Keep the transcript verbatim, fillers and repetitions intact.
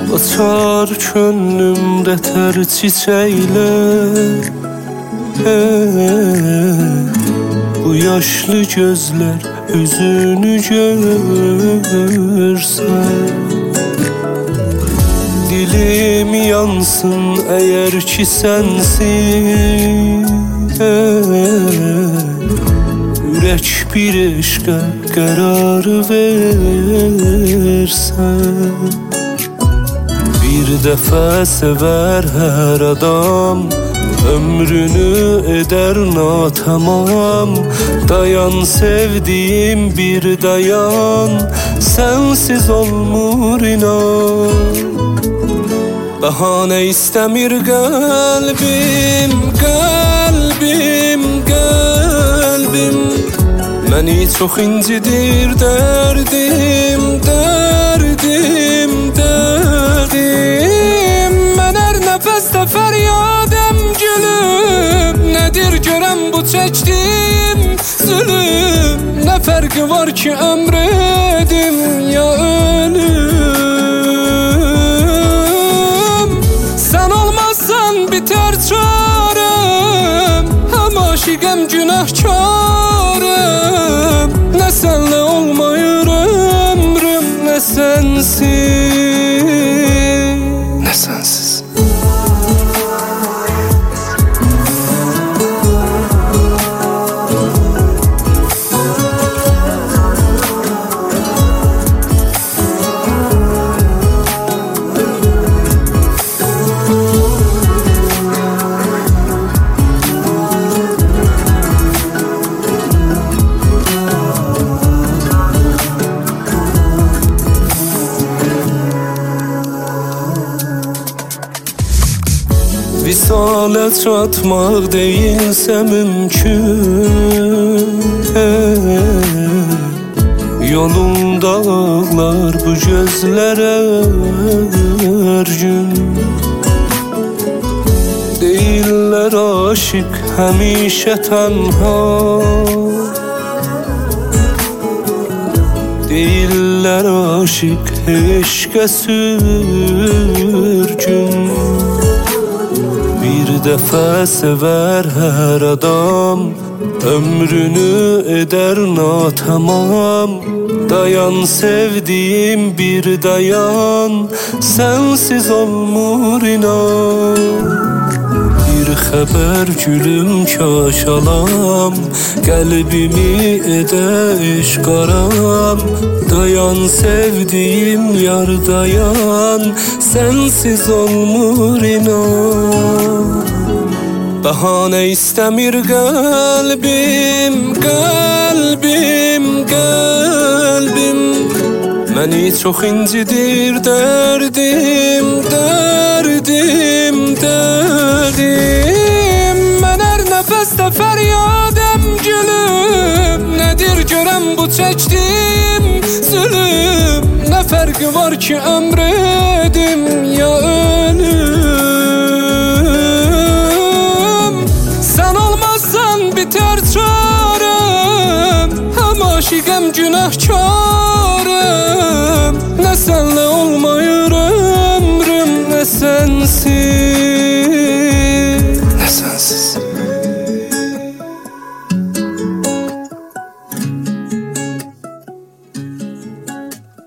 Açar könlümdə tər çiçəklər, hey, bu yaşlı gözlər üzünü görsən. Dilim yansın əgər ki sənsin, hey, ürək bir eşqə qərar versən. Bir dəfə sevər hər adam, ömrünü eder natamam. Dayan sevdiğim bir dayan, sensiz olmur inan. Bahane istemir kalbim, kalbim, kalbim. Məni çox incidir derdim, derdim, derdim. Mən hər nəfəsdə fəryadəm gülüm, nədir görəm bu çəkdim zulüm. Nə fərqi var ki ömrədim ya ölüm. Sən olmazsan biter çarəm, həm aşiqəm günahkarım. Nə sənlə olmayır ömrüm, nə sensin, nə sensiz. Visale çatmaq değilsə mümkün, hey, yolunda ağlar bu gözlərə hər gün. Deyirlər aşık həmişə tənha, deyirlər aşık eşqə sürgün. Bir dəfə sevər hər adam, ömrünü eder natamam. Dayan sevdiğim bir dayan, sensiz olmur inan. Bir xəbər gülüm kaş alam, qəlbimi edə eşq aram. Dayan sevdiğim yar dayan, sensiz olmur inan. Bahane istemir kalbim, kalbim, kalbim. Məni çox incidir derdim, derdim, derdim. Mən hər nəfəsdə fəryadəm gülüm, nədir görəm bu çəkdim zulüm. Nə fərqi var ki ömrədim ya ölüm. Sən olmazsan biter çarəm, həm aşiqəm günahkarım. Nə sənlə olmayır ömrüm, nə sensin, nə sensin.